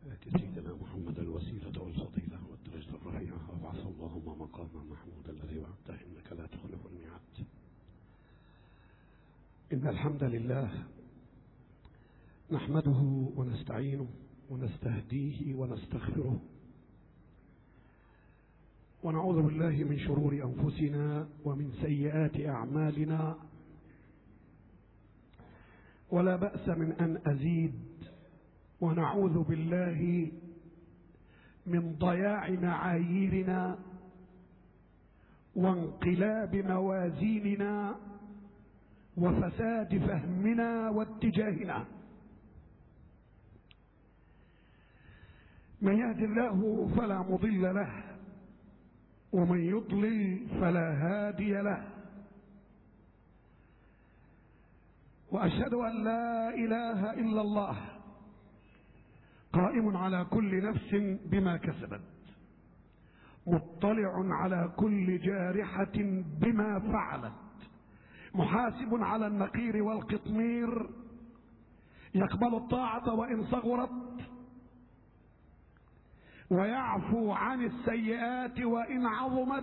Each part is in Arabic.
آت سيدنا محمد الوسيلة والفضيلة والدرجة الرفيعة وابعث اللهم مقاما محمودا الذي وعدته إنك لا تخلف الميعاد. إن الحمد لله نحمده ونستعينه ونستهديه ونستغفره ونعوذ بالله من شرور أنفسنا ومن سيئات أعمالنا، ولا بأس من أن أزيد، ونعوذ بالله من ضياع معاييرنا وانقلاب موازيننا وفساد فهمنا واتجاهنا. من يهد الله فلا مضل له ومن يضلل فلا هادي له، وأشهد أن لا إله إلا الله قائم على كل نفس بما كسبت، مطلع على كل جارحة بما فعلت، محاسب على النقير والقطمير، يقبل الطاعة وإن صغرت ويعفو عن السيئات وإن عظمت،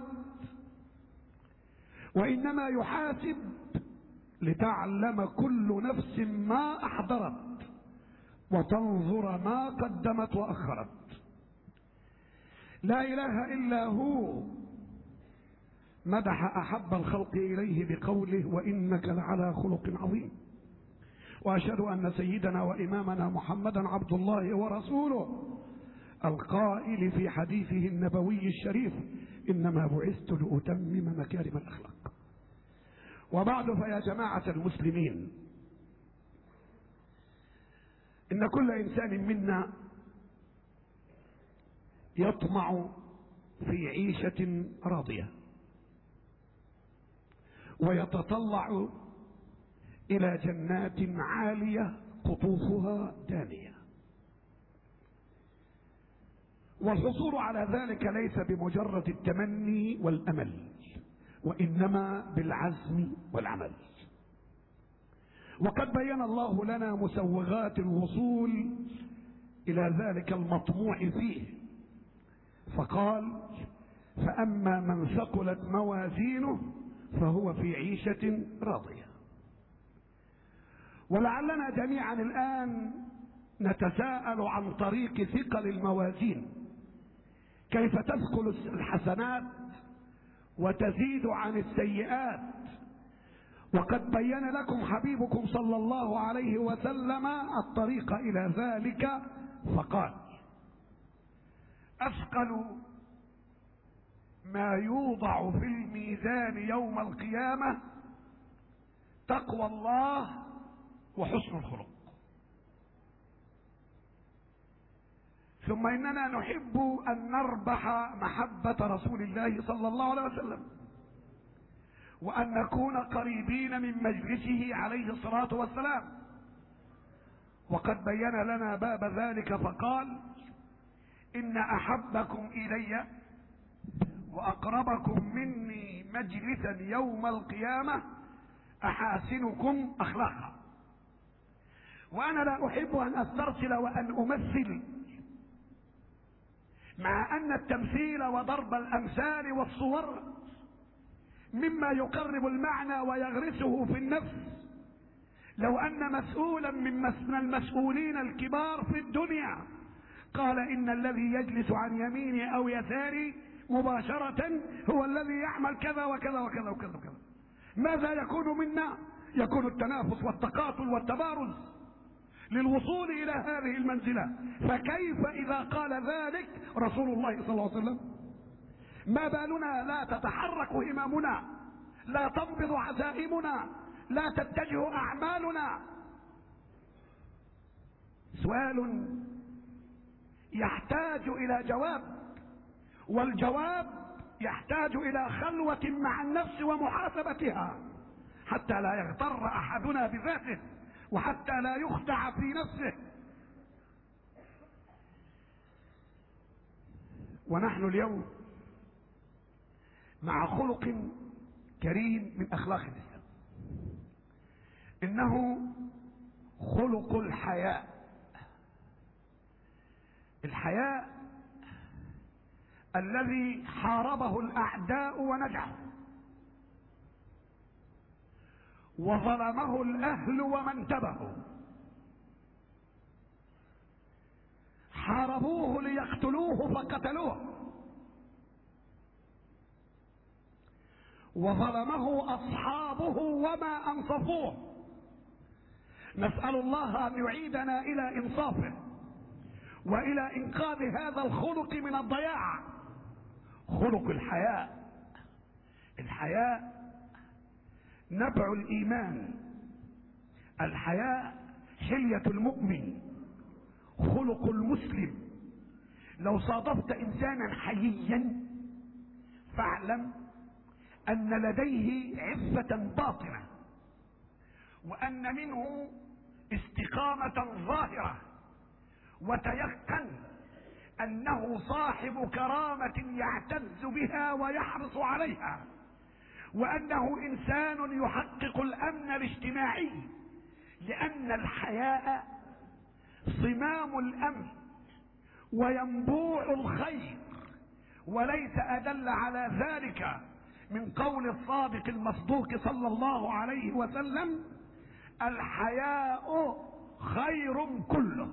وإنما يحاسب لتعلم كل نفس ما أحضرت وتنظر ما قدمت وأخرت. لا إله إلا هو مدح أحب الخلق إليه بقوله وإنك لعلى خلق عظيم. وأشهد أن سيدنا وإمامنا محمدا عبد الله ورسوله القائل في حديثه النبوي الشريف إنما بعثت لأتمم مكارم الأخلاق. وبعد، فيا جماعة المسلمين، إن كل إنسان منا يطمع في عيشة راضية ويتطلع إلى جنات عالية قطوفها دانية، والحصول على ذلك ليس بمجرد التمني والأمل، وإنما بالعزم والعمل. وقد بين الله لنا مسوغات الوصول إلى ذلك المطموع فيه، فقال فأما من ثقلت موازينه فهو في عيشة راضية. ولعلنا جميعا الآن نتساءل عن طريق ثقل الموازين كيف تثقل الحسنات وتزيد عن السيئات، وقد بين لكم حبيبكم صلى الله عليه وسلم الطريق إلى ذلك، فقال أثقل ما يوضع في الميزان يوم القيامة تقوى الله وحسن الخلق. ثم إننا نحب أن نربح محبة رسول الله صلى الله عليه وسلم، وأن نكون قريبين من مجلسه عليه الصلاة والسلام. وقد بين لنا باب ذلك فقال إن أحبكم إلي وأقربكم مني مجلسا يوم القيامة أحاسنكم أخلاقا. وأنا لا أحب أن أسترسل وأن أمثل، مع أن التمثيل وضرب الأمثال والصور مما يقرب المعنى ويغرسه في النفس. لو أن مسؤولا من المسؤولين الكبار في الدنيا قال إن الذي يجلس عن يميني أو يساري مباشرة هو الذي يعمل كذا وكذا وكذا وكذا وكذا، ماذا يكون منا؟ يكون التنافس والتقاتل والتبارز للوصول إلى هذه المنزلة. فكيف إذا قال ذلك رسول الله صلى الله عليه وسلم؟ ما بالنا لا تتحرك هممنا، لا تنبض عزائمنا، لا تتجه أعمالنا؟ سؤال يحتاج إلى جواب، والجواب يحتاج إلى خلوة مع النفس ومحاسبتها حتى لا يغتر أحدنا بذاته وحتى لا يخدع في نفسه. ونحن اليوم مع خلق كريم من أخلاق الإسلام، إنه خلق الحياء. الحياء الذي حاربه الأعداء ونجحوا، وظلمه الأهل ومن تبعوا، حاربوه ليقتلوه فقتلوه، وظلمه أصحابه وما أنصفوه. نسأل الله أن يعيدنا إلى إنصافه وإلى إنقاذ هذا الخلق من الضياع، خلق الحياء. الحياء نبع الإيمان، الحياء حلية المؤمن، خلق المسلم. لو صادفت إنسانا حييا فاعلم أن لديه عفة باطنة، وأن منه استقامة ظاهرة، وتيقن أنه صاحب كرامة يعتز بها ويحرص عليها، وأنه إنسان يحقق الأمن الاجتماعي، لأن الحياء صمام الأمن وينبوع الخير. وليس أدل على ذلك من قول الصادق المصدوق صلى الله عليه وسلم: الحياء خير كله.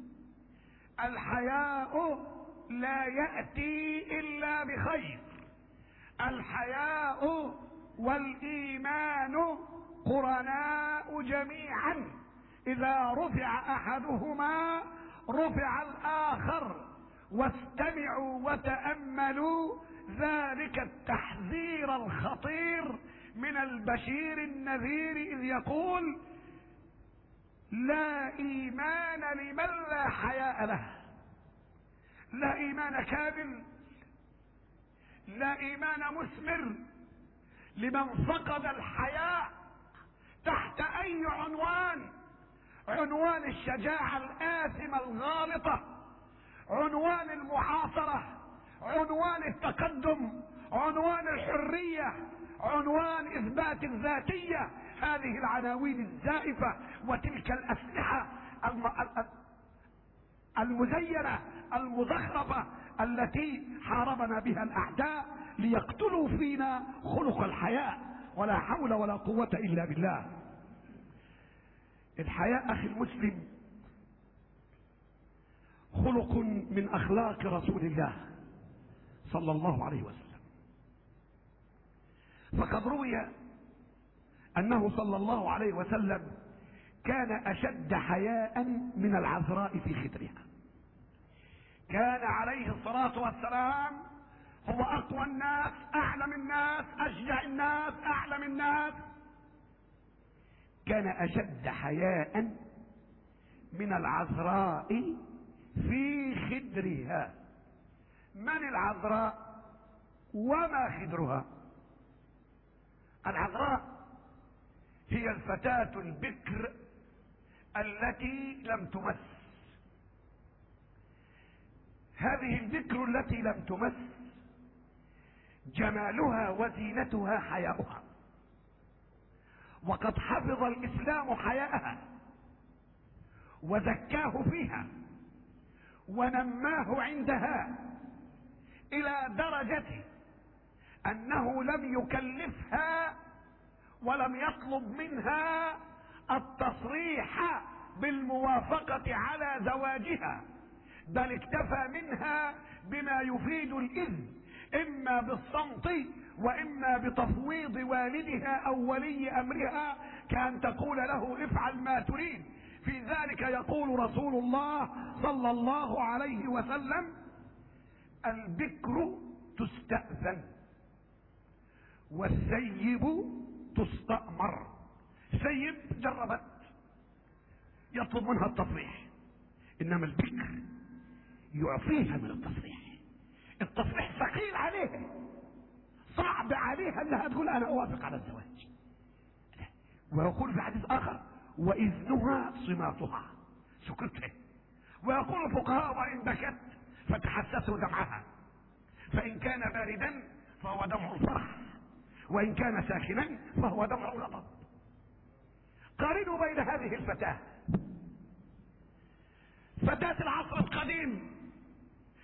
الحياء لا يأتي إلا بخير. الحياء والإيمان قرناء جميعا، إذا رفع أحدهما رفع الآخر. واستمعوا وتأملوا ذلك التحذير الخطير من البشير النذير، إذ يقول: لا إيمان لمن لا حياء له. لا إيمان كامل، لا إيمان مثمر لمن فقد الحياء تحت أي عنوان: عنوان الشجاعة الآثمة الغالطة، عنوان المحاصرة، عنوان التقدم، عنوان الحرية، عنوان إثبات الذاتية. هذه العناوين الزائفة وتلك الأسلحة المزينة المزخرفة التي حاربنا بها الأعداء ليقتلوا فينا خلق الحياء. ولا حول ولا قوة إلا بالله. الحياء أخي المسلم خلق من أخلاق رسول الله صلى الله عليه وسلم. فقد روي أنه صلى الله عليه وسلم كان أشد حياء من العذراء في خدرها. كان عليه الصلاة والسلام هو أقوى الناس، أعلم الناس، أشجع الناس، أعلم الناس. كان أشد حياء من العذراء في خدرها. من العذراء وما خدرها؟ العذراء هي الفتاة البكر التي لم تمس. هذه البكر التي لم تمس جمالها وزينتها حياؤها، وقد حفظ الإسلام حياءها وزكاه فيها ونماه عندها إلى درجة أنه لم يكلفها ولم يطلب منها التصريح بالموافقة على زواجها، بل اكتفى منها بما يفيد الإذن، إما بالصمت وإما بتفويض والدها أو ولي أمرها، كأن تقول له افعل ما تريد. في ذلك يقول رسول الله صلى الله عليه وسلم: البكر تستأذن والسيب تستأمر. سيب جربت يطلب منها التصريح، إنما البكر يعطيها من التصريح. التصريح ثقيل عليها، صعب عليها انها تقول انا اوافق على الزواج. ويقول في حديث اخر: واذنها صماتها، سكوتها. ويقول الفقهاء: وان بكت فتحسسوا دمعها، فان كان باردا فهو دمع الفرح، وان كان ساخنا فهو دمع الغضب. قارنوا بين هذه الفتاة، فتاة العصر القديم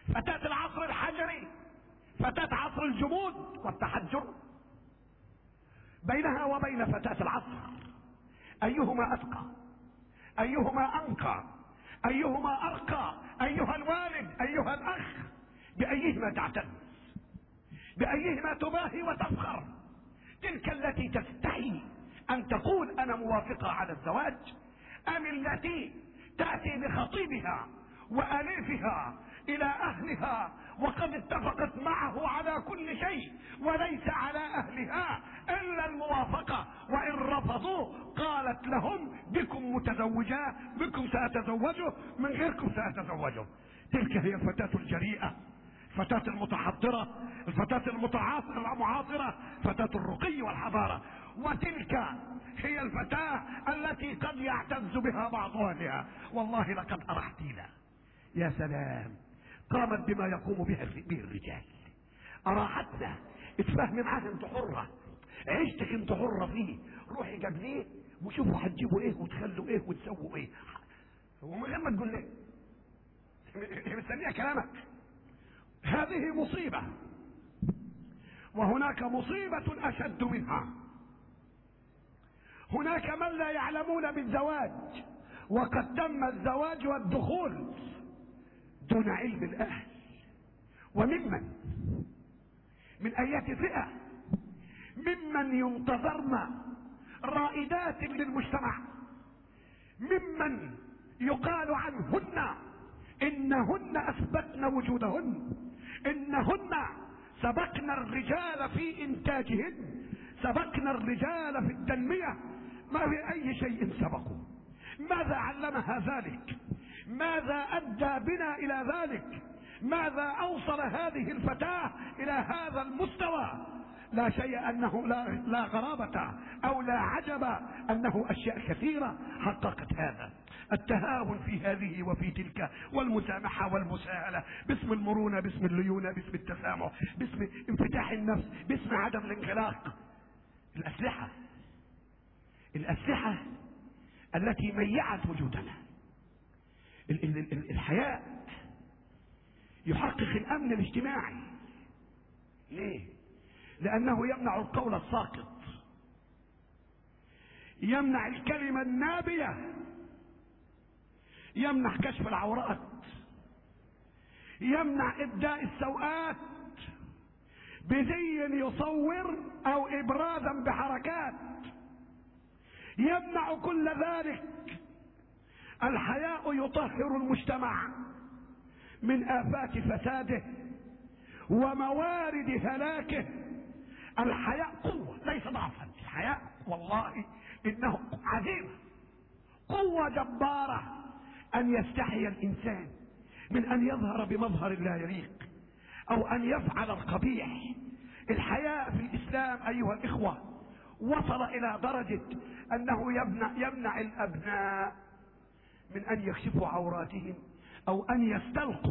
فتاة العصر الحجري، فتاة عصر الجمود والتحجر. بينها وبين فتاة العصر ايهما اتقى، ايهما انقى، ايهما ارقى؟ ايها الوالد، ايها الاخ، بايهما تعتز، بايهما تباهي وتفخر؟ تلك التي تستحي ان تقول انا موافقة على الزواج، ام التي تأتي بخطيبها وأليفها إلى أهلها وقد اتفقت معه على كل شيء، وليس على أهلها إلا الموافقة، وإن رفضوا قالت لهم بكم متزوجا، بكم سأتزوجه، من غيركم سأتزوجه. تلك هي الفتاة الجريئة، الفتاة المتحضرة، الفتاة المعاصرة، فتاة الرقي والحضارة. وتلك هي الفتاة التي قد يعتز بها بعض اهلها. والله لقد ارحتينا، يا سلام، قامت بما يقوم به الرجال، اراحتنا. اتفاهمي معاها، انت حرة، عيشتك انت حرة فيه، روحي قبليه وشوفوا هتجيبوا ايه وتخلوا ايه وتسووا ايه، ومن غير ما تقول ليه هي مستنيه كلامك. هذه مصيبة، وهناك مصيبة اشد منها. هناك من لا يعلمون بالزواج وقد تم الزواج والدخول دون علم الاهل. وممن من اية فئة ممن ينتظرن رائدات للمجتمع، ممن يقال عنهن انهن اثبتن وجودهن، انهن سبقنا الرجال في انتاجهن، سبقنا الرجال في التنمية، ما في اي شيء سبقوا. ماذا علمها ذلك؟ ماذا ادى بنا الى ذلك؟ ماذا اوصل هذه الفتاة الى هذا المستوى؟ لا شيء انه لا غرابة او لا عجب انه اشياء كثيرة حققت هذا. التهاون في هذه وفي تلك، والمسامحة والمساهلة، باسم المرونة، باسم الليونة، باسم التسامح، باسم انفتاح النفس، باسم عدم الانغلاق. الأسلحة التي ميعت وجودنا. الحياء يحقق الأمن الاجتماعي. ليه؟ لأنه يمنع القول الساقط، يمنع الكلمة النابية، يمنع كشف العورات، يمنع إبداء السوءات بزي يصور أو إبرازا بحركات، يمنع كل ذلك. الحياء يطهر المجتمع من آفات فساده وموارد هلاكه. الحياء قوة ليس ضعفا، الحياء والله إنه عزيمة، قوة جبارة أن يستحي الإنسان من أن يظهر بمظهر لا يليق أو أن يفعل القبيح. الحياء في الإسلام أيها الإخوة وصل إلى درجة أنه يمنع الأبناء من أن يكشفوا عوراتهم أو أن يستلقوا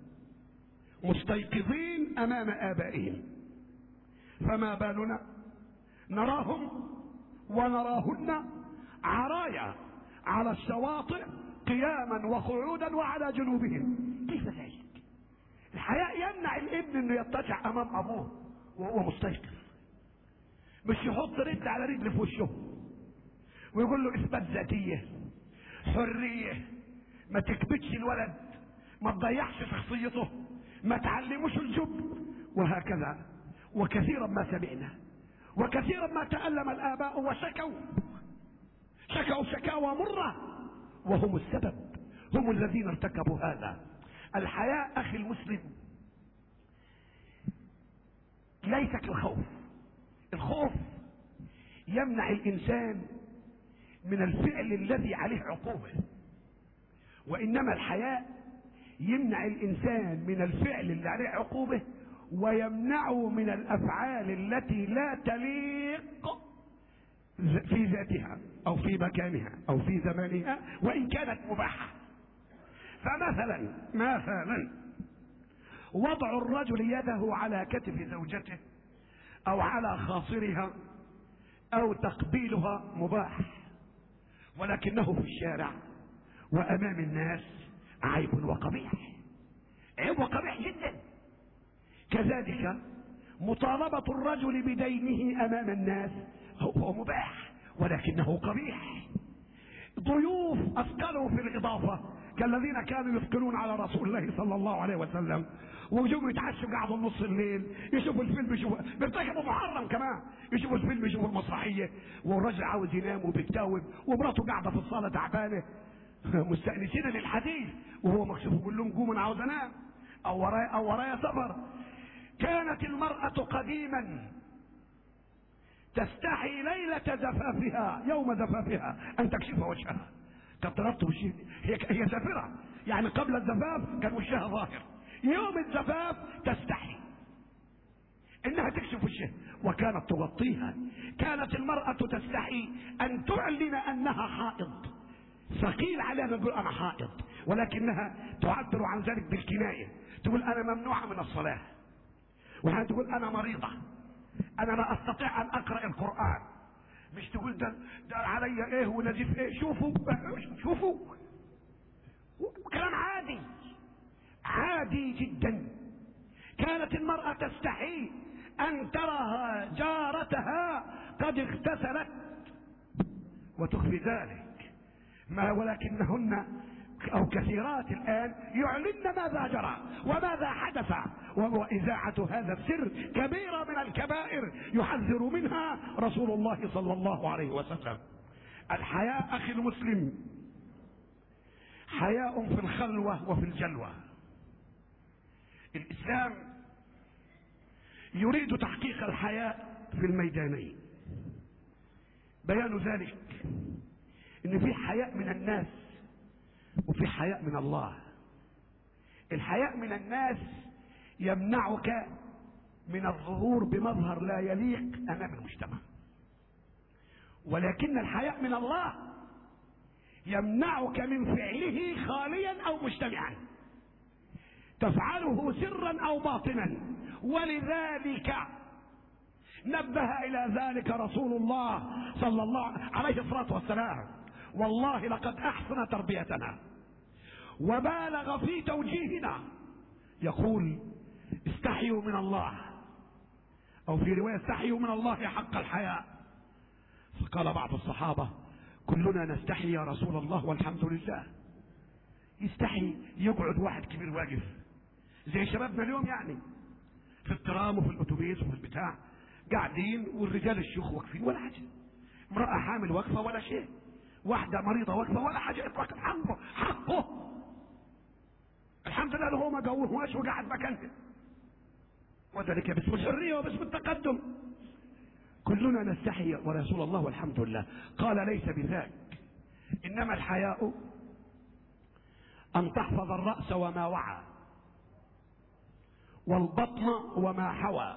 مستيقظين أمام آبائهم. فما بالنا نراهم ونراهن عرايا على الشواطئ قياما وقعودا وعلى جنوبهم. كيف ذلك؟ الحياء يمنع الابن انه يضطجع امام ابوه وهو مستيقظ، مش يحط رجل على رجل في وشه ويقول له اثبات ذاتيه، حريه، ما تكبتش الولد، ما تضيعش شخصيته، ما تعلموش الجب، وهكذا. وكثيرا ما سمعنا وكثيرا ما تألم الآباء وشكوا شكاوى مرة وهم السبب، هم الذين ارتكبوا هذا. الحياء أخي المسلم ليس كالخوف. الخوف يمنع الإنسان من الفعل الذي عليه عقوبة، وإنما الحياء يمنع الإنسان من الفعل اللي عليه عقوبة ويمنعه من الأفعال التي لا تليق في ذاتها أو في مكانها أو في زمانها وإن كانت مباحة. فمثلا وضع الرجل يده على كتف زوجته أو على خاصرها أو تقبيلها مباح، ولكنه في الشارع وأمام الناس عيب وقبيح. عيب وقبيح جدا. كذلك مطالبة الرجل بدينه امام الناس هو مباح ولكنه قبيح. ضيوف اثقلوا في الاضافة كالذين كانوا يثقلون على رسول الله صلى الله عليه وسلم، ويجوا يتعشوا قعدوا نص الليل يشوفوا الفيلم، يشوفوا بيرتكبوا محرم كمان، يشوفوا الفيلم يشوفوا المسرحيه، والراجل عاوز ينام وبيتاوب ومراته قاعده في الصاله تعبانه مستانسين للحديث وهو مكسوف يقول لهم قوموا انا عاوز انام او ورايا سفر. كانت المراه قديما تستحي ليله زفافها يوم زفافها ان تكشف وجهها. كانت تغطي وشها، هي زافره يعني قبل الزفاف كان وشها ظاهر، يوم الزفاف تستحي انها تكشف وجهها وكانت تغطيها. كانت المرأة تستحي ان تعلن انها حائض، ثقيل عليها نقول انا حائض، ولكنها تعبر عن ذلك بالكناية، تقول انا ممنوعة من الصلاة، وهي تقول انا مريضة، انا لا استطيع ان اقرأ القرآن، مش تقول ده علي ايه ونزيف ايه، شوفوا كلام عادي جدا. كانت المرأة تستحي ان ترى جارتها قد اغتسلت وتخفي ذلك، ما ولكنهن او كثيرات الان يعلن ماذا جرى وماذا حدث، وإذاعة هذا السر كبيرة من الكبائر يحذر منها رسول الله صلى الله عليه وسلم. الحياء اخي المسلم حياء في الخلوة وفي الجلوة. الاسلام يريد تحقيق الحياء في الميدانين. بيان ذلك ان في حياء من الناس وفي حياء من الله. الحياء من الناس يمنعك من الظهور بمظهر لا يليق امام المجتمع، ولكن الحياء من الله يمنعك من فعله خاليا او مجتمعا، تفعله سرا او باطنا. ولذلك نبه الى ذلك رسول الله صلى الله عليه الصلاة والسلام: والله لقد احسن تربيتنا وبالغ في توجيهنا، يقول استحيوا من الله، او في رواية استحيوا من الله حق الحياء. فقال بعض الصحابة: كلنا نستحي يا رسول الله والحمد لله. يستحي يقعد واحد كبير واقف زي شبابنا اليوم، يعني في الترام وفي الاتوبيس وفي البتاع قاعدين والرجال الشيوخ واقفين ولا حاجه، امرأة حامل واقفة ولا شيء، واحدة مريضة واقفة ولا حاجة، اترك حقه الحمد لله هو ما جوهوش وقاعد مكانه، وذلك باسم الحرية وباسم التقدم. كلنا نستحي ورسول الله والحمد لله. قال: ليس بذاك، انما الحياء ان تحفظ الرأس وما وعى، والبطن وما حوى،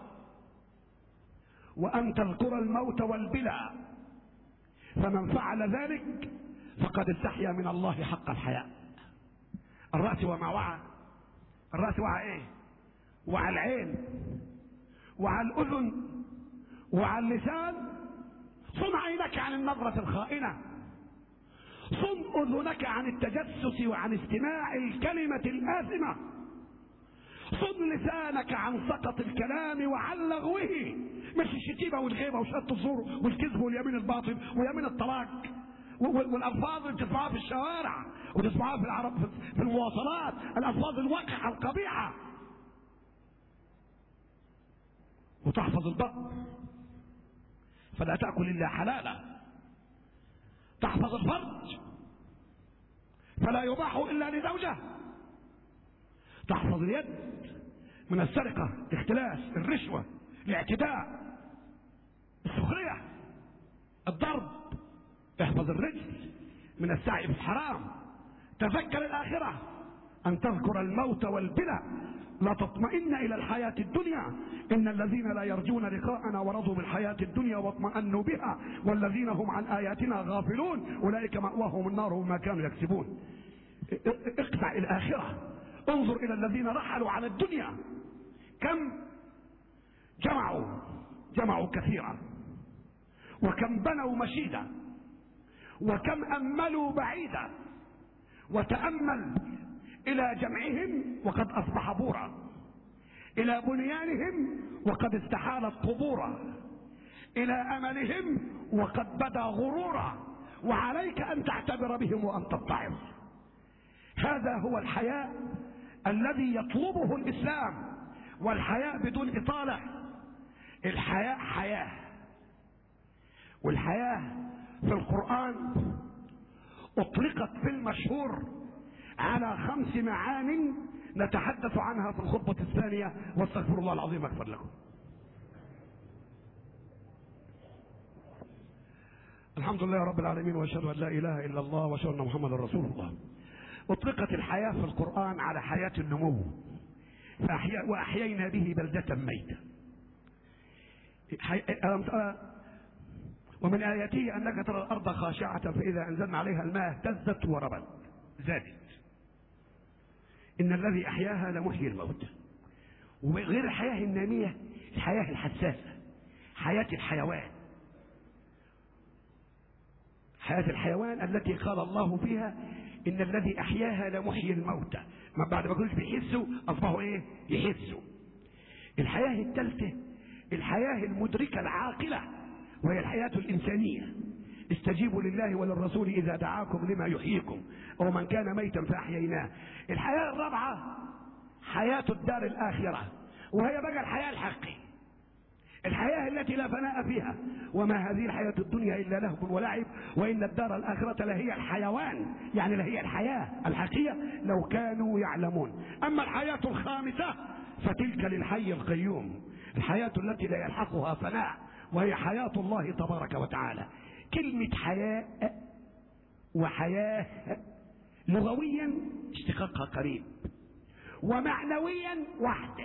وان تذكر الموت والبلى، فمن فعل ذلك فقد استحيا من الله حق الحياء. الرأس وما وعى، الرأس وعى ايه؟ وعى العين وعى الاذن وعى اللسان. صن عينك عن النظرة الخائنة، صن اذنك عن التجسس وعن استماع الكلمة الآثمة، صن لسانك عن سقط الكلام وعن لغوه، مش الشتيمة والغيبة وشهادة الزور والكذب واليمين الباطل ويمين الطلاق والالفاظ اللي بتسمعها في الشوارع وتسمعها في المواصلات، الالفاظ الوقحة القبيحة. وتحفظ البطن فلا تأكل إلا حلالا، تحفظ الفرج فلا يباح إلا لزوجه، تحفظ اليد من السرقة، الاختلاس، الرشوة، الاعتداء، السخرية، الضرب. احفظ الرجل من السعي في الحرام. تذكر الآخرة، أن تذكر الموت والبلى، لا تطمئن إلى الحياة الدنيا. إن الذين لا يرجون لقاءنا ورضوا بالحياة الدنيا واطمأنوا بها والذين هم عن آياتنا غافلون أولئك مأواهم النار وما كانوا يكسبون. اقطع الآخرة، انظر إلى الذين رحلوا على الدنيا، كم جمعوا كثيرا، وكم بنوا مشيدا، وكم أملوا بعيدا. وتأمل إلى جمعهم وقد أصبح بورا، إلى بنيانهم وقد استحالت قبورا، إلى أملهم وقد بدا غرورا، وعليك أن تعتبر بهم وأن تتعظ. هذا هو الحياء الذي يطلبه الإسلام، والحياء بدون إطالة. الحياء حياة، والحياة في القرآن أطلقت في المشهور على 5 معان نتحدث عنها في الخطبة الثانية، واستغفر الله العظيم أغفر لكم. الحمد لله رب العالمين، واشهد ان لا اله الا الله، واشهد ان محمدا رسول الله. اطلقت الحياة في القرآن على حياة النمو، واحيينا به بلدة ميتة. ومن آياته أنك ترى الأرض خاشعة فإذا أنزلنا عليها الماء اهتزت وربت زادت. إن الذي أحياها لمحيي الموتى. وغير الحياة النامية، الحياة الحساسة، حياة الحيوان. حياة الحيوان التي قال الله فيها إن الذي أحياها لمحيي الموتى. ما بعد ما كنتش بيحسوا أصبحوا إيه؟ يحسوا. الحياة الثالثة الحياة المدركة العاقلة، وهي الحياة الإنسانية. استجيبوا لله وللرسول إذا دعاكم لما يحييكم، أو من كان ميتا فأحييناه. الحياة الرابعة حياة الدار الآخرة، وهي بقى الحياة الحقيقية، الحياة التي لا فناء فيها. وما هذه الحياة الدنيا إلا لهو ولعب، وإن الدار الآخرة لهي الحيوان، يعني لهي الحياة الحقيقية لو كانوا يعلمون. أما الحياة الخامسة فتلك للحي القيوم، الحياة التي لا يلحقها فناء، وهي حياة الله تبارك وتعالى. كلمة حياء وحياة لغويا اشتقاقها قريب، ومعنويا واحدة.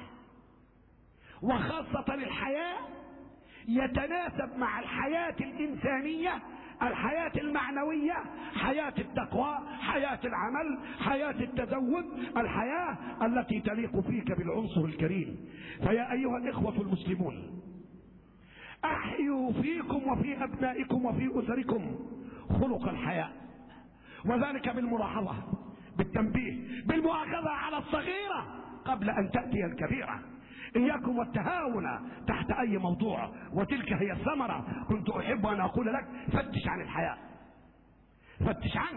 وخاصة الحياة يتناسب مع الحياة الإنسانية، الحياة المعنوية، حياة التقوى، حياة العمل، حياة التزود، الحياة التي تليق فيك بالعنصر الكريم. فيا أيها الإخوة المسلمون، أحيوا فيكم وفي أبنائكم وفي أسركم خلق الحياة، وذلك بالملاحظة، بالتنبيه، بالمؤاخذة على الصغيرة قبل أن تأتي الكبيرة. إياكم والتهاون تحت أي موضوع، وتلك هي الثمرة. كنت أحب أن أقول لك فتش عن الحياة، فتش عنه،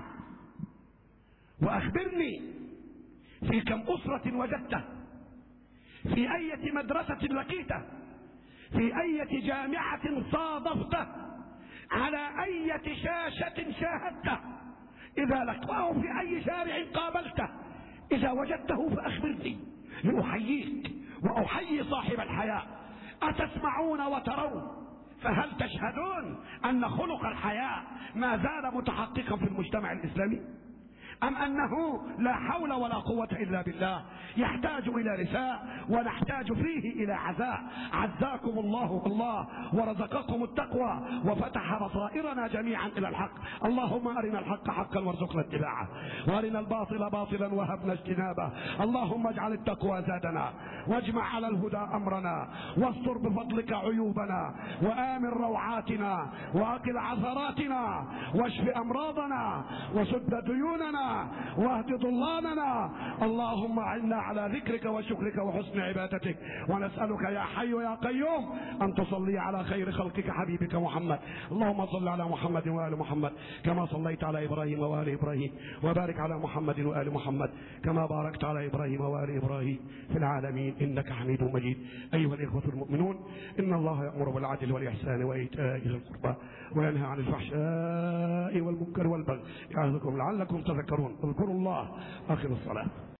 وأخبرني في كم أسرة وجدته، في أي مدرسة لقيته، في أي جامعة صادفته، على أي شاشة شاهدته، إذا لقاه في أي شارع قابلته. إذا وجدته فأخبرني لأحييك وأحيي صاحب الحياة. أتسمعون وترون؟ فهل تشهدون أن خلق الحياة ما زال متحققا في المجتمع الإسلامي؟ أم أنه لا حول ولا قوة إلا بالله، يحتاج إلى رثاء ونحتاج فيه إلى عزاء. عزاكم الله بالله ورزقكم التقوى وفتح بصائرنا جميعا إلى الحق. اللهم أرنا الحق حقا وارزقنا اتباعه، وأرنا الباطل باطلا وهبنا اجتنابه. اللهم اجعل التقوى زادنا، واجمع على الهدى أمرنا، واستر بفضلك عيوبنا، وآمن روعاتنا، وأقل عثراتنا، واشف أمراضنا، وسد ديوننا، واهد ضلالنا. اللهم اعنا على ذكرك وشكرك وحسن عبادتك، ونسألك يا حي يا قيوم أن تصلي على خير خلقك حبيبك محمد. اللهم صل على محمد وآل محمد كما صليت على إبراهيم وآل إبراهيم، وبارك على محمد وآل محمد كما باركت على إبراهيم وآل إبراهيم في العالمين إنك حميد مجيد. أيها الإخوة المؤمنون، إن الله يأمر بالعدل والإحسان وإيتاء ذي القربى وينهى عن الفحشاء والمنكر والبغي يعظكم لعلكم تذكرون. اذكروا الله آخر الصلاة.